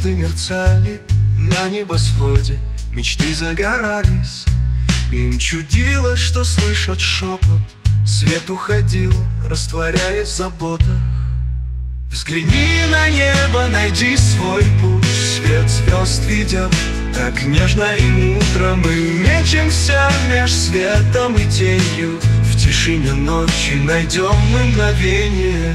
звезды мерцали на небосводе, мечты загорались. Им чудилось, что слышат шепот. Свет уходил, растворяясь в заботах. Взгляни на небо, найди свой путь. Свет звезд ведет так нежно и мудро. Мы мечемся меж светом и тенью. В тишине ночи найдем мы мгновение.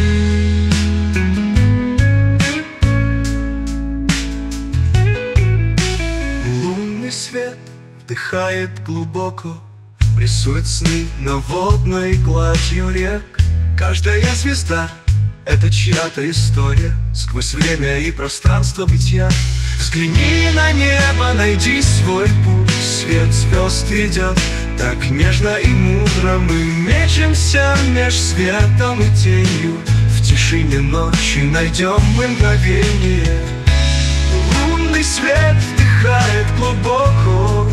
Лунный свет вдыхает глубоко, рисует сны на водной гладью рек. Каждая звезда — это чья-то история, сквозь время и пространство бытия. Взгляни на небо, найди свой путь. Свет звезд ведет так нежно и мудро. Мы мечемся меж светом и тенью. В тишине ночи найдем мы мгновение. Лунный свет вдыхает глубоко,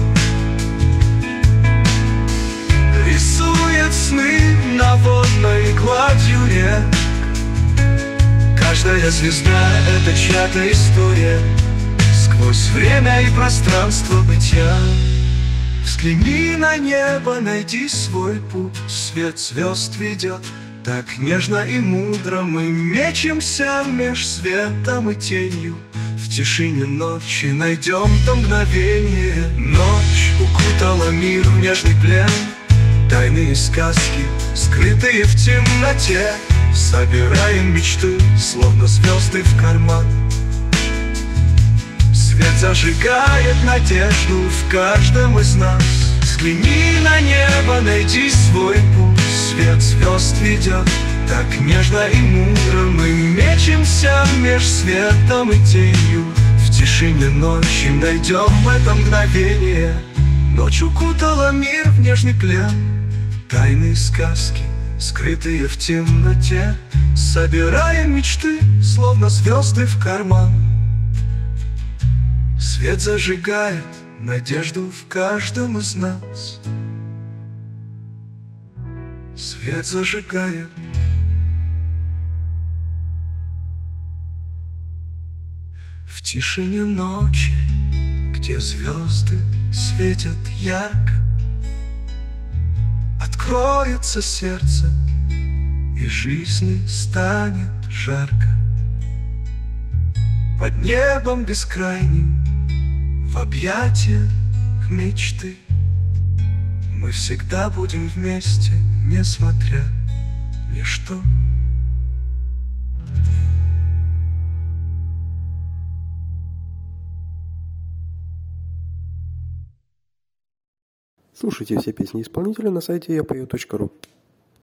рисует сны на водной гладью рек. Каждая звезда — это чья-то история, сквозь время и пространство бытия. Взгляни на небо, найди свой путь. Свет звезд ведет так нежно и мудро. Мы мечемся меж светом и тенью. В тишине ночи найдем то мгновение. Ночь укутала мир в нежный плен. Тайные сказки, скрытые в темноте. Собираем мечты, словно звезды в карман. Свет зажигает надежду в каждом из нас. Взгляни на небо, найди свой путь. Свет звезд ведет так нежно и мудро. Мы мечемся меж светом и тенью. В тишине ночи найдем это мгновение. Ночь укутала мир в нежный плен. Тайные сказки, скрытые в темноте. Собираем мечты, словно звезды в карман. Свет зажигает надежду в каждом из нас. Свет зажигает. В тишине ночи, где звезды светят ярко, откроется сердце, и жизни станет жарко. Под небом бескрайним, в объятиях мечты, мы всегда будем вместе, несмотря ни что. Слушайте все песни исполнителя на сайте yapою.ru.